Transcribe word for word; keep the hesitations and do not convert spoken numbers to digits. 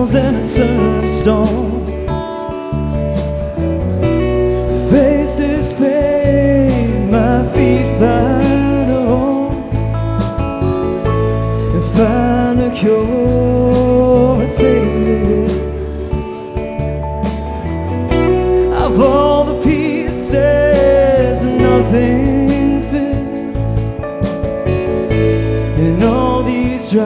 clouds and a thunderstorm. Faces fade, my feet find a home, and find a cure and say